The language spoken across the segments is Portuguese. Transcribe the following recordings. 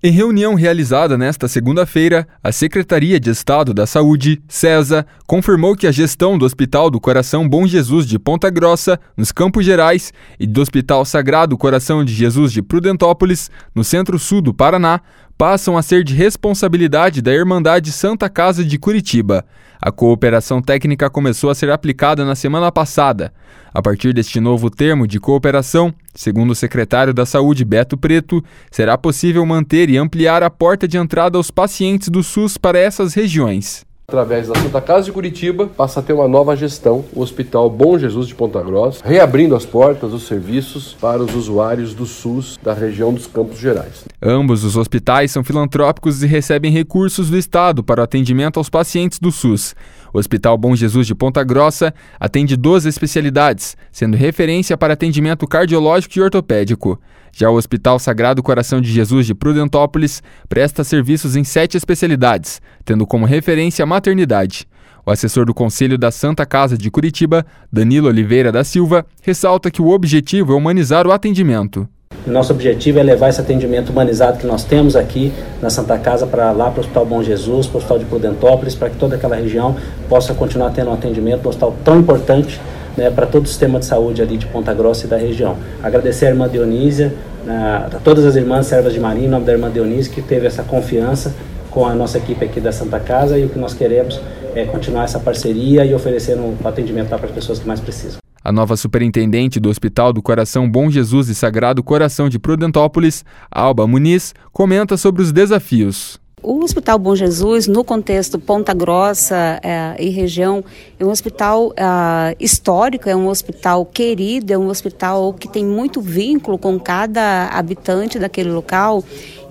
Em reunião realizada nesta segunda-feira, a Secretaria de Estado da Saúde, SESA, confirmou que a gestão do Hospital do Coração Bom Jesus de Ponta Grossa, nos Campos Gerais, e do Hospital Sagrado Coração de Jesus de Prudentópolis, no centro-sul do Paraná, passam a ser de responsabilidade da Irmandade Santa Casa de Curitiba. A cooperação técnica começou a ser aplicada na semana passada. A partir deste novo termo de cooperação, segundo o secretário da Saúde, Beto Preto, será possível manter e ampliar a porta de entrada aos pacientes do SUS para essas regiões. Através da Santa Casa de Curitiba, passa a ter uma nova gestão, o Hospital Bom Jesus de Ponta Grossa, reabrindo as portas dos serviços para os usuários do SUS da região dos Campos Gerais. Ambos os hospitais são filantrópicos e recebem recursos do Estado para o atendimento aos pacientes do SUS. O Hospital Bom Jesus de Ponta Grossa atende 12 especialidades, sendo referência para atendimento cardiológico e ortopédico. Já o Hospital Sagrado Coração de Jesus de Prudentópolis presta serviços em 7 especialidades, tendo como referência a maternidade. O assessor do Conselho da Santa Casa de Curitiba, Danilo Oliveira da Silva, ressalta que o objetivo é humanizar o atendimento. O nosso objetivo é levar esse atendimento humanizado que nós temos aqui na Santa Casa para lá, para o Hospital Bom Jesus, para o Hospital de Prudentópolis, para que toda aquela região possa continuar tendo um atendimento no hospital tão importante, né, para todo o sistema de saúde ali de Ponta Grossa e da região. Agradecer a irmã Dionísia, a todas as irmãs servas de Maria, em nome da irmã Dionísia, que teve essa confiança com a nossa equipe aqui da Santa Casa, e o que nós queremos é continuar essa parceria e oferecer um atendimento lá para as pessoas que mais precisam. A nova superintendente do Hospital do Coração Bom Jesus e Sagrado Coração de Prudentópolis, Alba Muniz, comenta sobre os desafios. O Hospital Bom Jesus, no contexto Ponta Grossa e região, é um hospital histórico, é um hospital querido, é um hospital que tem muito vínculo com cada habitante daquele local.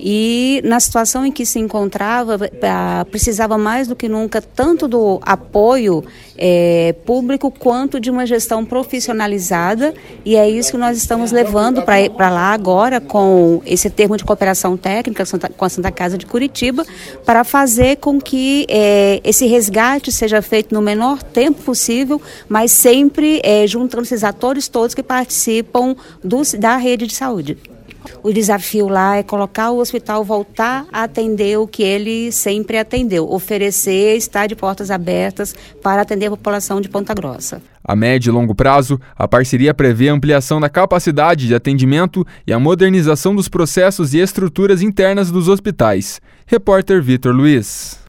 E na situação em que se encontrava, precisava mais do que nunca tanto do apoio público quanto de uma gestão profissionalizada, e é isso que nós estamos levando para lá agora com esse termo de cooperação técnica com a Santa Casa de Curitiba, para fazer com que esse resgate seja feito no menor tempo possível, mas sempre juntando esses atores todos que participam da rede de saúde. O desafio lá é colocar o hospital voltar a atender o que ele sempre atendeu, oferecer, estar de portas abertas para atender a população de Ponta Grossa. A médio e longo prazo, a parceria prevê a ampliação da capacidade de atendimento e a modernização dos processos e estruturas internas dos hospitais. Repórter Vitor Luiz.